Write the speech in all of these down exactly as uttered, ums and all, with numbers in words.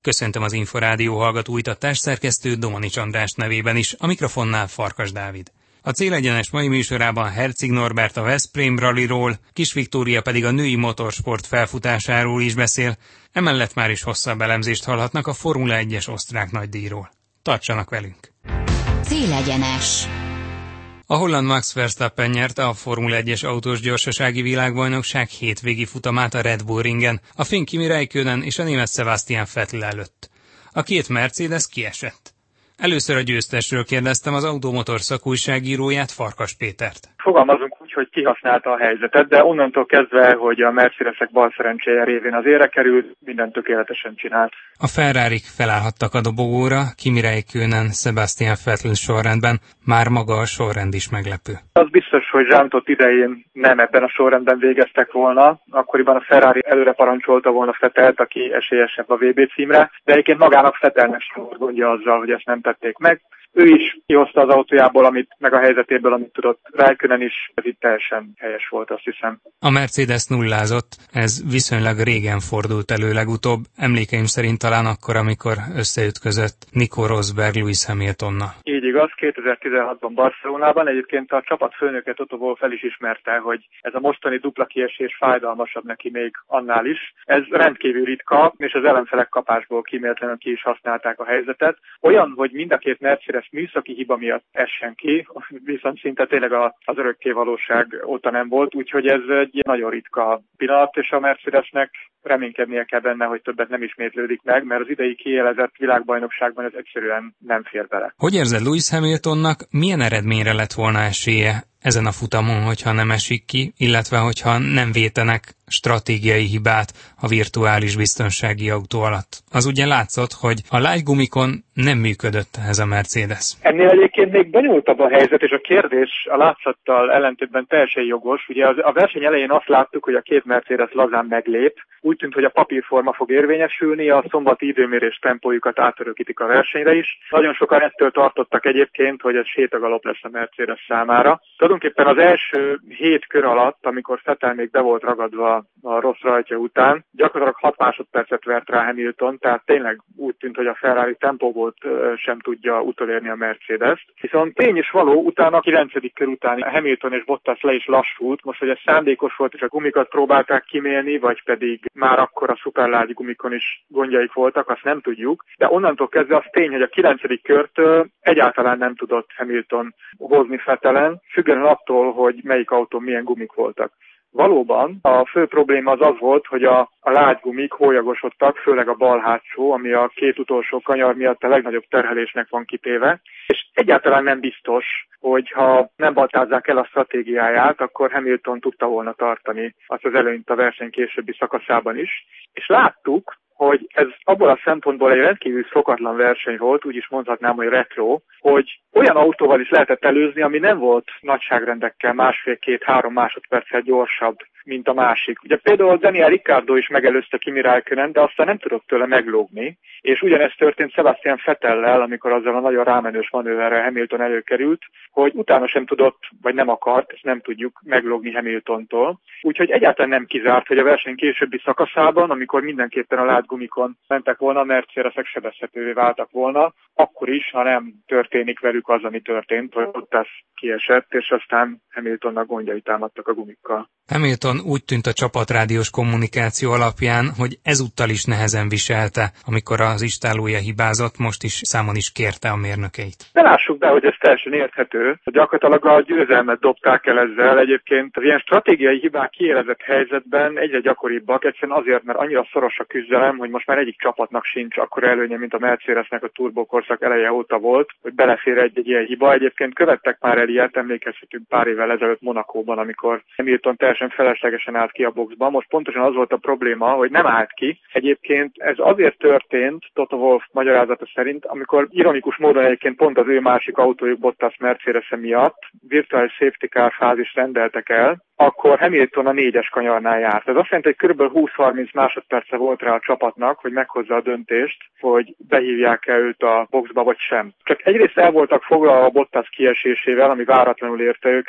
Köszöntöm az Inforádió hallgatóit a társszerkesztő Domanics András nevében is, a mikrofonnál Farkas Dávid. A Célegyenes mai műsorában Herceg Norbert a Veszprém Rallyról, Kis Viktória pedig a női motorsport felfutásáról is beszél, emellett már is hosszabb elemzést hallhatnak a Formula egyes osztrák nagydíjról. Tartsanak velünk! Célegyenes. A holland Max Verstappen nyerte a Formula egyes autós gyorsasági világbajnokság hétvégi futamát a Red Bull ringen, a finn Kimi Räikkönen és a német Sebastian Vettel előtt. A két Mercedes kiesett. Először a győztesről kérdeztem az Automotor szakújságíróját, Farkas Pétert. Fogalmazunk úgy, hogy kihasználta a helyzetet, de onnantól kezdve, hogy a Mercedesek bal szerencséje révén az érre került, mindent tökéletesen csinált. A Ferrarik felállhattak a dobogóra, Kimi Räikkönen, Sebastian Vettel sorrendben, már maga a sorrend is meglepő. Az biztos, hogy Jean-Todt idején nem ebben a sorrendben végeztek volna, akkoriban a Ferrari előre parancsolta volna Vettelt, aki esélyesebb a vé bé címre, de egyébként magának Vettelnek sem volt gondja azzal, hogy ezt nem tették meg. Ő is kihozta az autójából, amit, meg a helyzetéből, amit tudott. Räikkönen is, ez itt teljesen helyes volt, azt hiszem. A Mercedes nullázott, ez viszonylag régen fordult elő legutóbb, emlékeim szerint talán akkor, amikor összeütközött Nico Rosberg Lewis Hamiltonnal. Így igaz, kétezer-tizenhatban Barcelonában egyébként a csapat főnöke Toto Wolff fel is ismerte, hogy ez a mostani dupla kiesés fájdalmasabb neki még annál is. Ez rendkívül ritka, és az ellenfelek kapásból kíméletlenül ki is használták a helyzetet. Olyan, hogy mind a két Mercedes műszaki hiba miatt essen ki, viszont szinte tényleg az örökké valóság óta nem volt, úgyhogy ez egy nagyon ritka pillanat, és a Mercedesnek reménykednie kell benne, hogy többet nem ismétlődik meg, mert az idei kiélezett világbajnokságban ez egyszerűen nem fér bele. Hogy érzed Lewis Hamiltonnak, milyen eredményre lett volna esélye ezen a futamon, hogyha nem esik ki, illetve hogyha nem vétenek stratégiai hibát a virtuális biztonsági autó alatt? Az ugye látszott, hogy a lágy gumikon nem működött ez a Mercedes. Ennél egyébként még bonyolultabb a helyzet, és a kérdés a látszattal ellentétben teljesen jogos. Ugye az, a verseny elején azt láttuk, hogy a két Mercedes lazán meglép. Úgy tűnt, hogy a papírforma fog érvényesülni, a szombati időmérés tempójukat átörökítik a versenyre is. Nagyon sokan ettől tartottak egyébként, hogy ez sétagalop lesz a Mercedes számára. Tulajdonképpen az első hét kör alatt, amikor Vettel még be volt ragadva a rossz rajtja után, gyakorlatilag hat másodpercet vert rá Hamilton, tehát tényleg úgy tűnt, hogy a Ferrari tempóból sem tudja utolérni a Mercedes-t. Viszont tény is való, utána a kilencedik kör után Hamilton és Bottas le is lassult. Most, hogy ez szándékos volt, és a gumikat próbálták kimélni, vagy pedig már akkor a szuperlágy gumikon is gondjaik voltak, azt nem tudjuk. De onnantól kezdve az tény, hogy a kilencedik körtől egyáltalán nem tudott Hamilton hozni Vettelen, függetlenül attól, hogy melyik autón milyen gumik voltak. Valóban a fő probléma az az volt, hogy a, a lágygumik hólyagosodtak, főleg a bal hátsó, ami a két utolsó kanyar miatt a legnagyobb terhelésnek van kitéve, és egyáltalán nem biztos, hogy ha nem baltázzák el a stratégiáját, akkor Hamilton tudta volna tartani azt az előnyt a verseny későbbi szakaszában is. És láttuk, hogy ez abból a szempontból egy rendkívül szokatlan verseny volt, úgy is mondhatnám, hogy retro, hogy olyan autóval is lehetett előzni, ami nem volt nagyságrendekkel másfél-két-három másodperccel gyorsabb, mint a másik. Ugye például Daniel Ricciardo is megelőzte Kimi Räikkönen, de aztán nem tudott tőle meglógni, és ugyanezt történt Sebastian Vettellel, amikor azzal a nagyon rámenős manőverrel Hamilton előkerült, hogy utána sem tudott, vagy nem akart, ezt nem tudjuk meglógni Hamiltontól. Úgyhogy egyáltalán nem kizárt, hogy a verseny későbbi szakaszában, amikor mindenképpen a látgumikon mentek volna, a Mercedesek sebezhetővé váltak volna, akkor is, ha nem történik velük az, ami történt, hogy Bottas kiesett, és aztán Hamiltonnak gondjai támadtak a gumikkal. Hamilton úgy tűnt a csapatrádiós kommunikáció alapján, hogy ezúttal is nehezen viselte, amikor az istállója hibázott, most is számon is kérte a mérnökeit. De lássuk be, hogy ez teljesen érthető. Gyakorlatilag a győzelmet dobták el ezzel. Egyébként az ilyen stratégiai hibák kiélezett helyzetben egyre gyakoribbak, egyszerűen azért, mert annyira szoros a küzdelem, hogy most már egyik csapatnak sincs akkora előnye, mint a Mercedesnek a turbókorszak eleje óta volt, hogy belefér egy-egy ilyen hiba. Egyébként követtek már el ilyet, emlékezhetünk pár évvel ezelőtt Monakóban, amikor Hamilton teljesen feleslegesen állt ki a boxba. Most pontosan az volt a probléma, hogy nem állt ki. Egyébként ez azért történt, Toto Wolff magyarázata szerint, amikor ironikus módon egyébként pont az ő másik autójuk Bottas Mercedes miatt virtuális safety car fázis rendeltek el, akkor Hamilton a négyes kanyarnál járt. Ez azt jelenti, hogy kb. húsz-harminc másodperce volt rá a csapatnak, hogy meghozza a döntést, hogy behívják-e őt a boxba vagy sem. Csak egyrészt el voltak foglalva a Bottas kiesésével, ami váratlanul érte őket,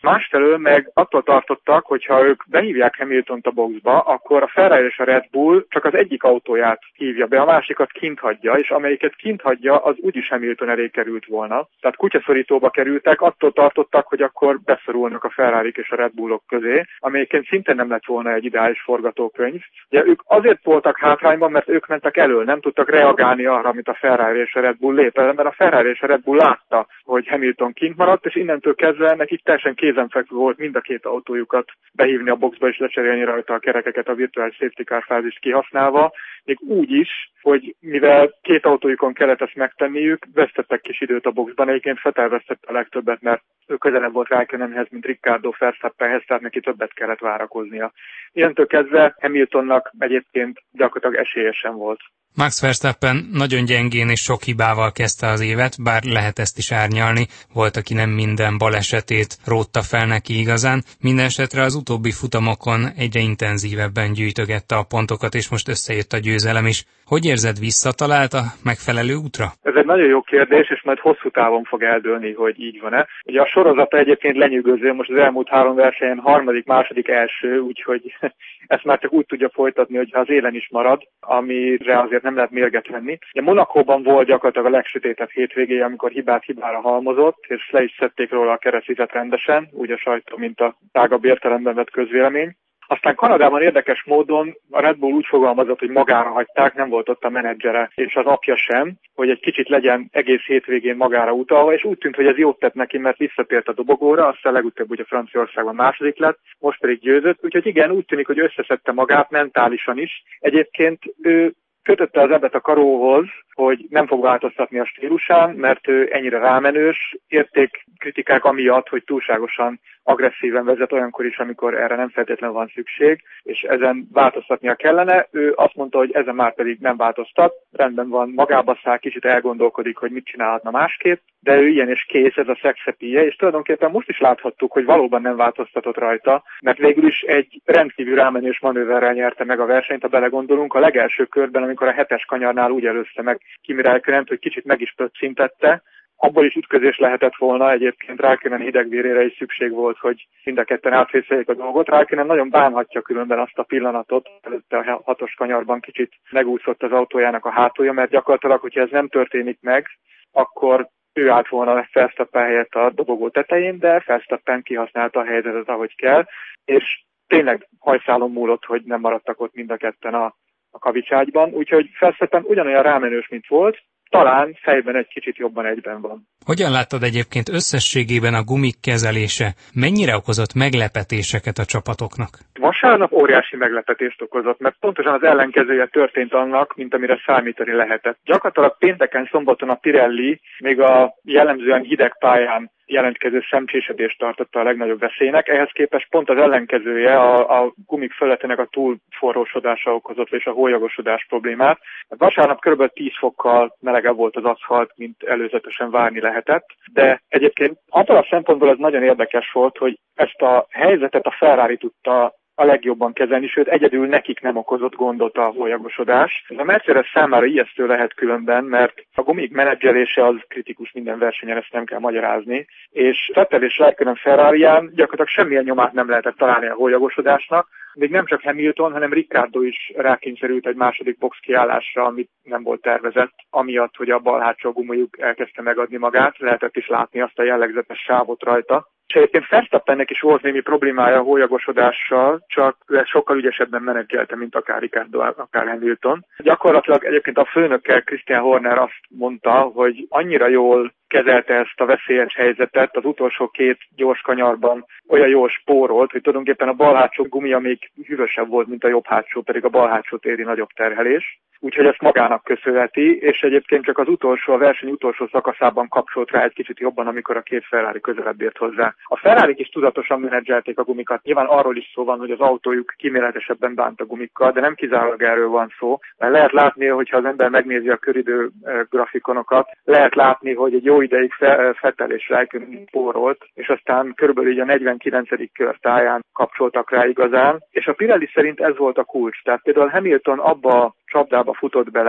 Másfelől meg attól tartottak, hogy ha ők behívják Hamiltont a boxba, akkor a Ferrari és a Red Bull csak az egyik autóját hívja be, a másikat kint hagyja, és amelyiket kint hagyja, az úgyis Hamilton elé került volna. Tehát kutyaszorítóba kerültek, attól tartottak, hogy akkor beszorulnak a Ferrarik és a Red Bullok közé, amelyiként szintén nem lett volna egy ideális forgatókönyv. Ugye ők azért voltak hátrányban, mert ők mentek elől, nem tudtak reagálni arra, amit a Ferrari és a Red Bull lép, mert a Ferrari és a Red Bull látta, hogy Hamilton kint maradt, és innentől kezdve nekik teljesen kézenfekvő volt mind a két autójukat behívni a boxba és lecserélni rajta a kerekeket a virtual safety car fázist kihasználva, még úgy is, hogy mivel két autójukon kellett ezt megtenniük, vesztettek kis időt a boxban, egyébként Vettel vesztette a legtöbbet, mert ő közelebb volt Raikkonenhez, mint Ricciardo Verstappenhez, tehát neki többet kellett várakoznia. Ilyentől kezdve Hamiltonnak egyébként gyakorlatilag esélyesen volt. Max Verstappen nagyon gyengén és sok hibával kezdte az évet, bár lehet ezt is árnyalni, volt, aki nem minden balesetét rótta fel neki igazán. Mindenesetre az utóbbi futamokon egyre intenzívebben gyűjtögette a pontokat, és most összejött a győzelem is. Hogy érzed, visszatalált a megfelelő útra? Ez egy nagyon jó kérdés, és majd hosszú távon fog eldőlni, hogy így van-e. Ugye a sorozata egyébként lenyűgöző, most az elmúlt három versenyen harmadik, második, első, úgyhogy ezt már csak úgy tudja folytatni, hogyha az élen is marad, amire azért nem lehet mérget venni. Ugye Monacóban volt gyakorlatilag a legsötétebb hétvégéje, amikor hibát hibára halmozott, és le is szedték róla a keresztizet rendesen, úgy a sajtó, mint a tágabb értelemben vett közvélemény. Aztán Kanadában érdekes módon a Red Bull úgy fogalmazott, hogy magára hagyták, nem volt ott a menedzsere és az apja sem, hogy egy kicsit legyen egész hétvégén magára utalva, és úgy tűnt, hogy ez jót tett neki, mert visszatért a dobogóra, aztán legutóbb ugye Franciaországban második lett, most pedig győzött, úgyhogy igen, úgy tűnik, hogy összeszedte magát mentálisan is. Egyébként ő kötötte az ebet a karóhoz, hogy nem fog változtatni a stílusán, mert ő ennyire rámenős, érték kritikák amiatt, hogy túlságosan agresszíven vezet olyankor is, amikor erre nem feltétlenül van szükség, és ezen változtatnia kellene. Ő azt mondta, hogy ezen már pedig nem változtat, rendben van, magába száll, kicsit elgondolkodik, hogy mit csinálhatna másképp, de ő ilyen és kész, ez a szexepíje, és tulajdonképpen most is láthattuk, hogy valóban nem változtatott rajta, mert végül is egy rendkívül rámenős manőverrel nyerte meg a versenyt, ha belegondolunk, a legelső körben, amikor a hetes kanyarnál úgy előzte meg Kimi Räikkönen, hogy kicsit meg is pöccintette. Abból is ütközés lehetett volna, egyébként Räikkönen hidegvérére is szükség volt, hogy mind a ketten átvészeljék a dolgot. Räikkönen nagyon bánhatja különben azt a pillanatot, előtte a hatos kanyarban kicsit megúszott az autójának a hátulja, mert gyakorlatilag, hogyha ez nem történik meg, akkor ő állt volna Verstappen helyett a dobogó tetején, de Verstappen kihasználta a helyzetet, ahogy kell, és tényleg hajszálon múlott, hogy nem maradtak ott mind a ketten a, a kavicságyban, úgyhogy Verstappen ugyanolyan rámenős, mint volt, talán fejben egy kicsit jobban egyben van. Hogyan láttad egyébként összességében a gumik kezelése? Mennyire okozott meglepetéseket a csapatoknak? Vasárnap óriási meglepetést okozott, mert pontosan az ellenkezője történt annak, mint amire számítani lehetett. Gyakorlatilag pénteken, szombaton a Pirelli még a jellemzően hideg pályán jelentkező szemcsésedést tartotta a legnagyobb veszélynek, ehhez képest pont az ellenkezője, a, a gumik fölöttének a túlforrósodása okozott és a hólyagosodás problémát. Vasárnap kb. tíz fokkal melegebb volt az aszfalt, mint előzetesen várni lehetett, de egyébként abban a szempontból ez nagyon érdekes volt, hogy ezt a helyzetet a Ferrari tudta a legjobban kezelni, sőt egyedül nekik nem okozott gondot a hólyagosodás. Ez a Mercedes számára ijesztő lehet különben, mert a gumik menedzselése az kritikus minden versenyen, ezt nem kell magyarázni, és Vettel és Räikkönen Ferrarián gyakorlatilag semmilyen nyomát nem lehetett találni a hólyagosodásnak, még nem csak Hamilton, hanem Ricciardo is rákényszerült egy második box kiállásra, amit nem volt tervezett, amiatt, hogy a bal hátsó gumijuk elkezdte megadni magát, lehetett is látni azt a jellegzetes sávot rajta. És egyébként Verstappennek is volt némi problémája a hólyagosodással, csak ő sokkal ügyesebben menedzselte, mint akár Ricciardo, akár Hamilton. Gyakorlatilag egyébként a főnökkel, Christian Horner azt mondta, hogy annyira jól kezelte ezt a veszélyes helyzetet, az utolsó két gyors kanyarban olyan jól spórolt, hogy tulajdonképpen a bal hátsó gumia még hűvösebb volt, mint a jobb hátsó, pedig a bal hátsót éri nagyobb terhelés. Úgyhogy ezt magának köszönheti, és egyébként csak az utolsó, a verseny utolsó szakaszában kapcsolt rá egy kicsit jobban, amikor a két Ferrari közelebb ért hozzá. A Ferrarik is tudatosan menedzselték a gumikat. Nyilván arról is szó van, hogy az autójuk kíméletesebben bánt a gumikkal, de nem kizárólag erről van szó. Mert lehet látni, hogyha az ember megnézi a köridő grafikonokat, lehet látni, hogy egy jó ideig Vettel és Räikkönen spórolt, és aztán körülbelül a negyvenkilencedik kör táján kapcsoltak rá igazán, és a Pirelli szerint ez volt a kulcs. Tehát például Hamilton abba a csapdába futott bele,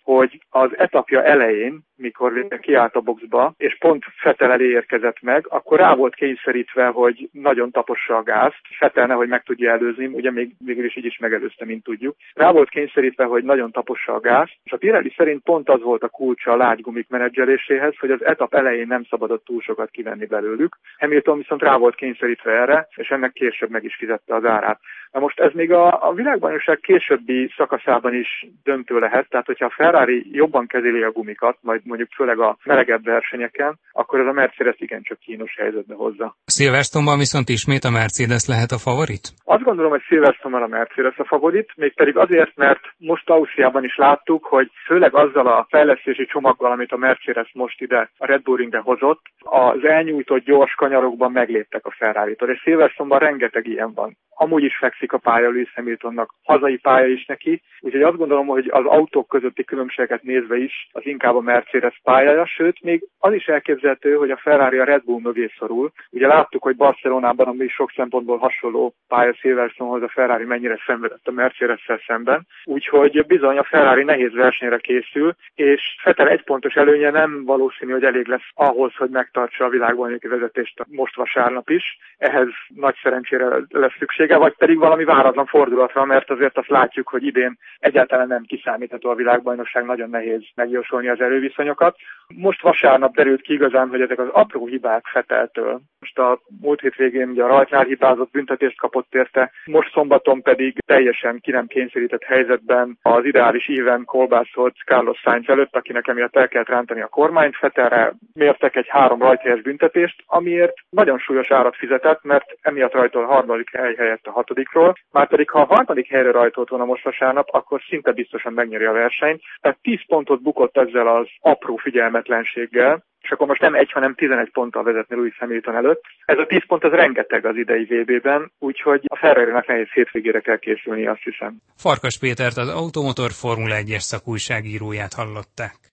hogy az etapja elején, mikor végre kiállt a boxba, és pont Vettel elé érkezett meg, akkor rá volt kényszerítve, hogy nagyon tapossa a gázt. Vettel nehogy meg tudja előzni, ugye még végül is így is megelőzte, mint tudjuk. Rá volt kényszerítve, hogy nagyon tapossa a gázt, és a Pirelli szerint pont az volt a kulcsa a lágygumik menedzseléséhez, hogy az etap elején nem szabadott túl sokat kivenni belőlük. Hamilton viszont rá volt kényszerítve erre, és ennek később meg is fizette az árát. Na most ez még a, a világbajnokság későbbi szakaszában is döntő lehet, tehát hogyha a Ferrari jobban kezeli a gumikat, majd mondjuk főleg a melegebb versenyeken, akkor ez a Mercedes igencsak kínos helyzetbe hozza. Silverstone-ban viszont ismét a Mercedes lehet a favorit? Azt gondolom, hogy Silverstone-ban a Mercedes a favorit, mégpedig azért, mert most Ausztriában is láttuk, hogy főleg azzal a fejlesztési csomaggal, amit a Mercedes most ide a Red Bull Ringbe hozott, az elnyújtott gyors kanyarokban megléptek a Ferraritól, és Silverstone-ban rengeteg ilyen van. Amúgy is fekszik a pálya Lewis Hamiltonnak, hazai pálya is neki, úgyhogy azt gondolom, hogy az autók közötti különbséget nézve is az inkább a Mercedes pályája, sőt, még az is elképzelhető, hogy a Ferrari a Red Bull mögé szorul. Ugye láttuk, hogy Barcelonában, ami sok szempontból hasonló pálya Silverstonehoz, a Ferrari mennyire szenvedett a Mercedes-szel szemben, úgyhogy bizony a Ferrari nehéz versenyre készül, és Vettel egy pontos előnye nem valószínű, hogy elég lesz ahhoz, hogy megtartsa a világbajnoki vezetést most vasárnap is. Ehhez nagy szerencsére lesz szüksége, vagy pedig valami váratlan fordulatra, mert azért azt látjuk, hogy idén egyáltalán nem kiszámítható a világbajnokság, nagyon nehéz megjósolni az erőviszonyokat. Most vasárnap derült ki igazán, hogy ezek az apró hibák Vetteltől. Most a múlt hétvégén ugye a rajtnál hibázott, büntetést kapott érte, most szombaton pedig teljesen ki nem kényszerített helyzetben az ideális íven kolbászott Carlos Sainz előtt, akinek emiatt el kellett rántani a kormányt. Vettelre mértek egy három rajthelyes büntetést, amiért nagyon súlyos árat fizetett, mert emiatt rajtol a harmadik hely helyett a hatodikról. Márpedig ha a harmadik helyre rajtolt volna most vasárnap, akkor szinte biztosan megnyeri a versenyt. Tehát tíz pontot bukott ezzel az apró figyelmetlenséggel, és akkor most nem egy, hanem tizenegy ponttal vezetni Lewis Hamilton előtt. Ez a tíz pont, ez rengeteg az idei vé bében, úgyhogy a Ferrari-nak nehéz hétvégére kell készülni, azt hiszem. Farkas Pétert, az Automotor Formula egyes szakújságíróját hallották.